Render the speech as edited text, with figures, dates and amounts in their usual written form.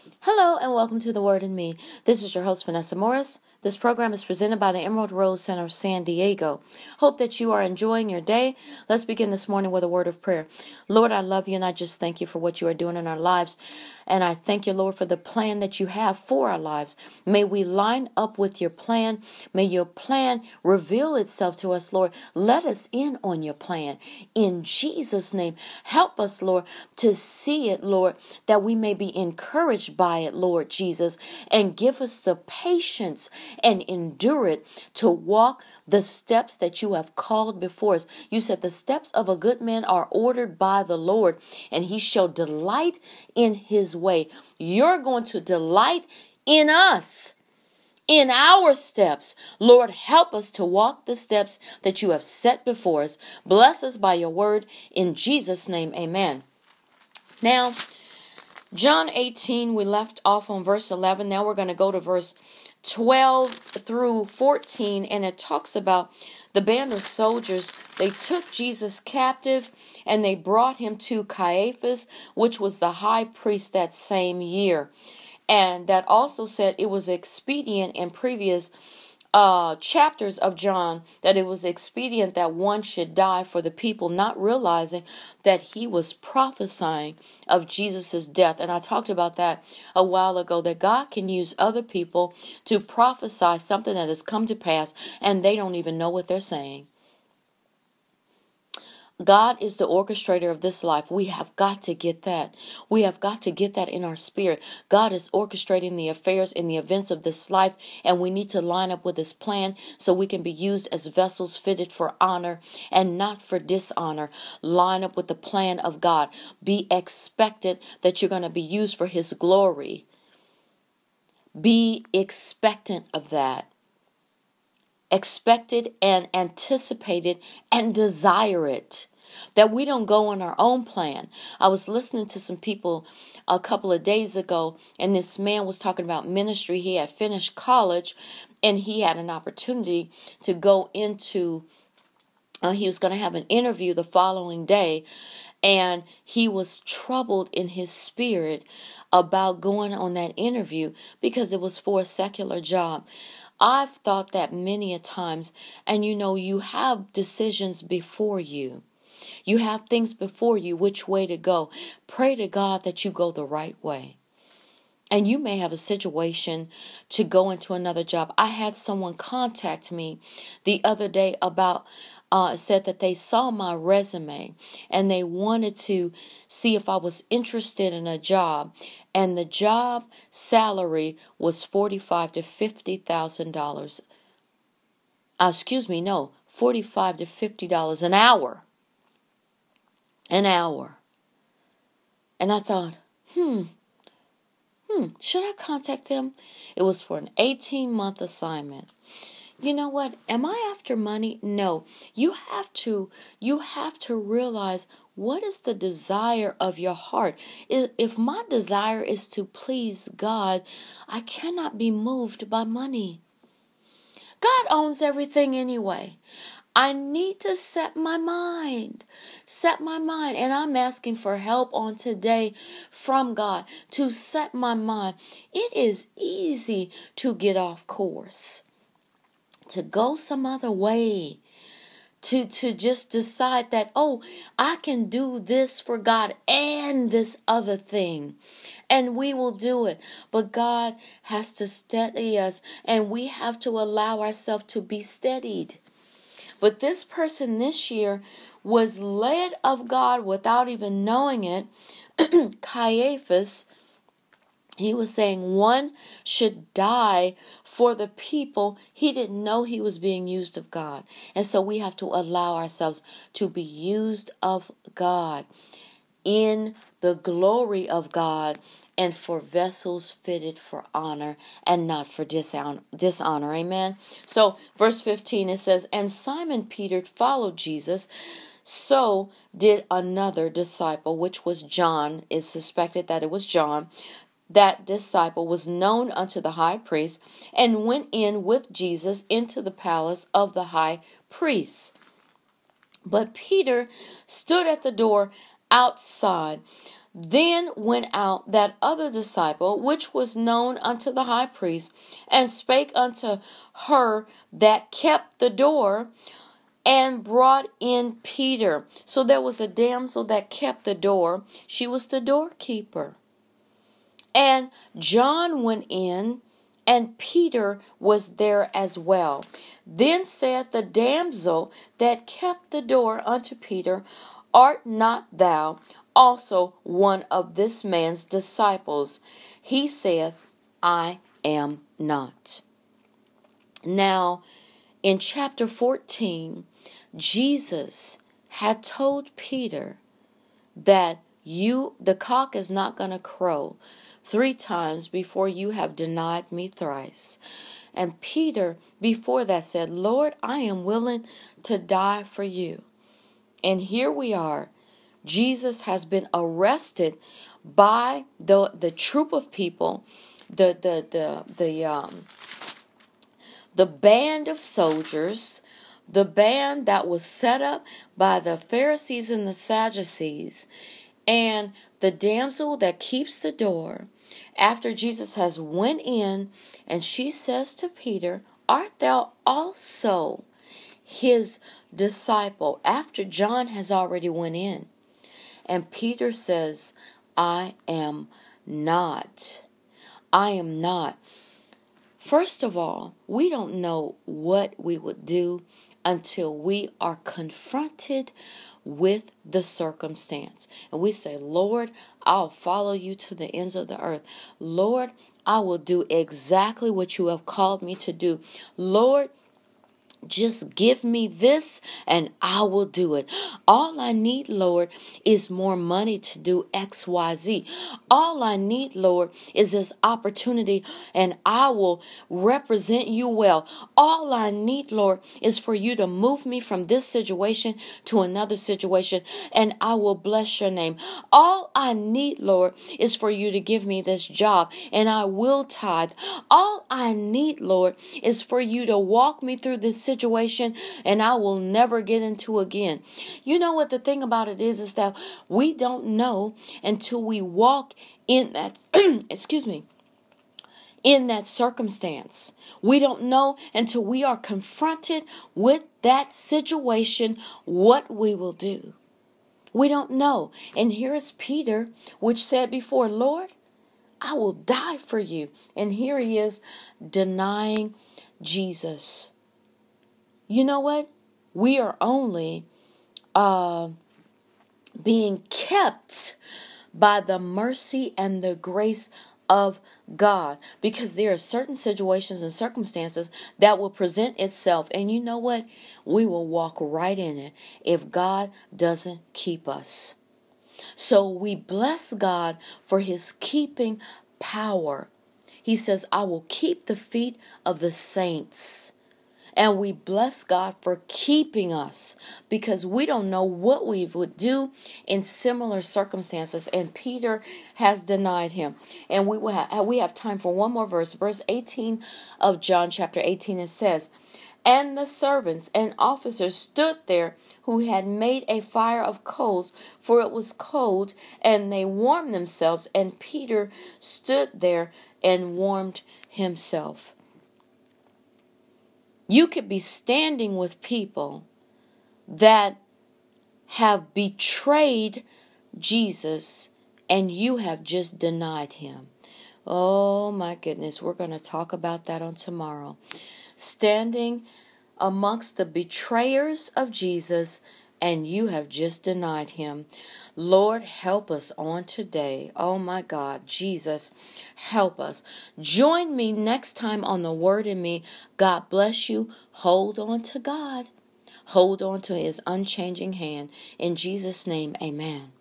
Hello and welcome to The Word in Me. This is your host, Vanessa Morris. This program is presented by the Emerald Rose Center of San Diego. Hope that you are enjoying your day. Let's begin this morning with a word of prayer. Lord, I love you and I just thank you for what you are doing in our lives. And I thank you, Lord, for the plan that you have for our lives. May we line up with your plan. May your plan reveal itself to us, Lord. Let us in on your plan. In Jesus' name, help us, Lord, to see it, Lord, that we may be encouraged by it, Lord Jesus, and give us the patience and endure it to walk the steps that you have called before us. You said the steps of a good man are ordered by the Lord, and he shall delight in his way. You're going to delight in us, in our steps. Lord, help us to walk the steps that you have set before us. Bless us by your word. In Jesus' name, amen. Now, John 18, we left off on verse 11. Now we're going to go to verse 12 through 14, and it talks about the band of soldiers. They took Jesus captive, and they brought him to Caiaphas, which was the high priest that same year. And that also said it was expedient in previous chapters of John that it was expedient that one should die for the people, not realizing that he was prophesying of Jesus's death. And I talked about that a while ago, that God can use other people to prophesy something that has come to pass and they don't even know what they're saying. God is the orchestrator of this life. We have got to get that. We have got to get that in our spirit. God is orchestrating the affairs and the events of this life, and we need to line up with his plan so we can be used as vessels fitted for honor and not for dishonor. Line up with the plan of God. Be expectant that you're going to be used for his glory. Be expectant of that. Expected and anticipated and desire it. That we don't go on our own plan. I was listening to some people a couple of days ago, and this man was talking about ministry. He had finished college and he had an opportunity to go into, he was going to have an interview the following day. And he was troubled in his spirit about going on that interview because it was for a secular job. I've thought that many a times, and you have decisions before you. You have things before you, which way to go. Pray to God that you go the right way. And you may have a situation to go into another job. I had someone contact me the other day about, said that they saw my resume and they wanted to see if I was interested in a job. And the job salary was $45,000 to $50,000. $45 to $50 an hour. An hour. And I thought, should I contact them? It was for an 18-month assignment. You know what? Am I after money? No. You have to realize what is the desire of your heart. If my desire is to please God, I cannot be moved by money. God owns everything anyway. I need to set my mind, and I'm asking for help on today from God to set my mind. It is easy to get off course, to go some other way, to just decide that, I can do this for God and this other thing. And we will do it. But God has to steady us, and we have to allow ourselves to be steadied. But this person this year was led of God without even knowing it. Caiaphas, he was saying one should die for the people. He didn't know he was being used of God. And so we have to allow ourselves to be used of God in the glory of God, and for vessels fitted for honor and not for dishonor. Amen. So verse 15, it says, and Simon Peter followed Jesus. So did another disciple, which was John. Is suspected that it was John. That disciple was known unto the high priest, and went in with Jesus into the palace of the high priest. But Peter stood at the door outside. Then went out that other disciple, which was known unto the high priest, and spake unto her that kept the door, and brought in Peter. So there was a damsel that kept the door. She was the doorkeeper. And John went in, and Peter was there as well. Then said the damsel that kept the door unto Peter, Art not thou also one of this man's disciples? He saith, I am not. Now, in chapter 14, Jesus had told Peter that the cock is not going to crow 3 times before you have denied me thrice. And Peter, before that, said, Lord, I am willing to die for you. And here we are. Jesus has been arrested by the troop of people, the band of soldiers, the band that was set up by the Pharisees and the Sadducees, and the damsel that keeps the door. After Jesus has went in, and she says to Peter, Art thou also his disciple? After John has already went in. And Peter says, I am not. I am not. First of all, we don't know what we would do until we are confronted with the circumstance. And we say, Lord, I'll follow you to the ends of the earth. Lord, I will do exactly what you have called me to do. Lord, just give me this and I will do it. All I need, Lord, is more money to do X, Y, Z. All I need, Lord, is this opportunity and I will represent you well. All I need, Lord, is for you to move me from this situation to another situation and I will bless your name. All I need, Lord, is for you to give me this job and I will tithe. All I need, Lord, is for you to walk me through this situation and I will never get into again. You know what the thing about it is that we don't know until we walk in that, in that circumstance. We don't know until we are confronted with that situation what we will do. We don't know. And here is Peter, which said before, Lord, I will die for you. And here he is denying Jesus. You know what? We are only being kept by the mercy and the grace of God, because there are certain situations and circumstances that will present itself, and you know what? We will walk right in it if God doesn't keep us. So we bless God for his keeping power. He says, I will keep the feet of the saints. And we bless God for keeping us, because we don't know what we would do in similar circumstances. And Peter has denied him. And we have time for one more verse. Verse 18 of John chapter 18, it says, And the servants and officers stood there, who had made a fire of coals, for it was cold, and they warmed themselves. And Peter stood there and warmed himself. You could be standing with people that have betrayed Jesus and you have just denied him. Oh my goodness, we're going to talk about that on tomorrow. Standing amongst the betrayers of Jesus and you have just denied him. Lord, help us on today. Oh my God, Jesus, help us. Join me next time on The Word in Me. God bless you. Hold on to God. Hold on to his unchanging hand. In Jesus' name, amen.